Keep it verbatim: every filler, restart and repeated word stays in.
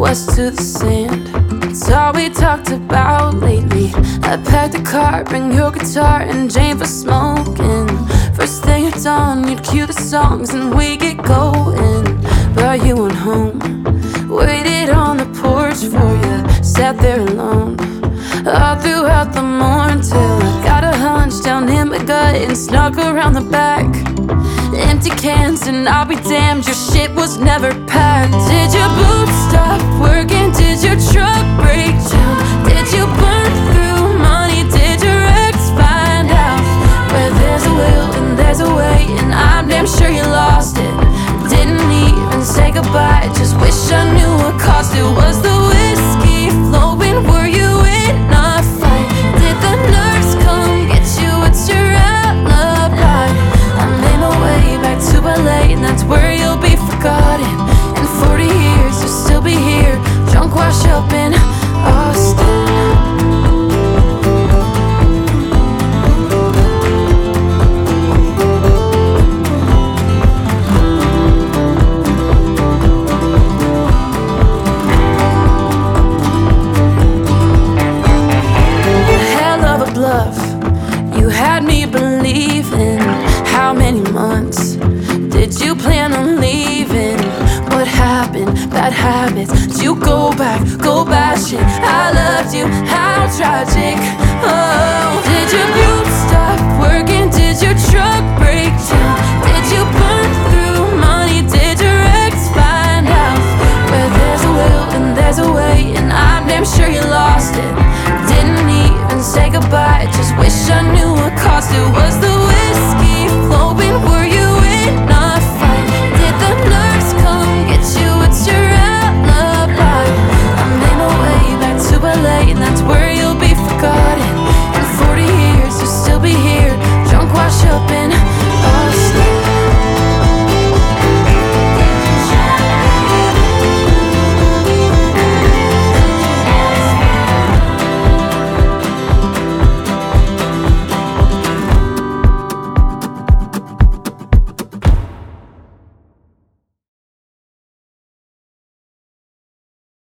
us to the sand. It's all we talked about lately. I packed a car, bring your guitar and Jane for smoking. First thing at dawn, you'd cue the songs and we get going. But you went home, waited on the porch for you, sat there alone all throughout the morn till I got a hunch down in my gut and snuck around the back. Empty cans and I'll be damned, your shit was never packed. Did your boots stop working? Did your truck break down? Did you burn through money? Did your ex find out? Where there's a will and there's a way, and I'm damn sure you lost it. Didn't even say goodbye, just wish I knew what cost it. Was the whiskey flowing? Were you in a fight? Did the nurse come get you? What's your alibi? I made my way back to L A, and that's where you'll be forgotten. In forty years you'll still be here, drunk wash up in Austin. You had me believing. How many months did you plan on leaving? What happened? Bad habits. Did you go back, go bashing? I loved you, how tragic. Oh, did your boots stop working? Did your truck break down? Did you burn through money? Did your ex find out? Where there's a will and there's a way, and I'm damn sure you lost it. Didn't even say goodbye, just wish I knew what cost it. Was the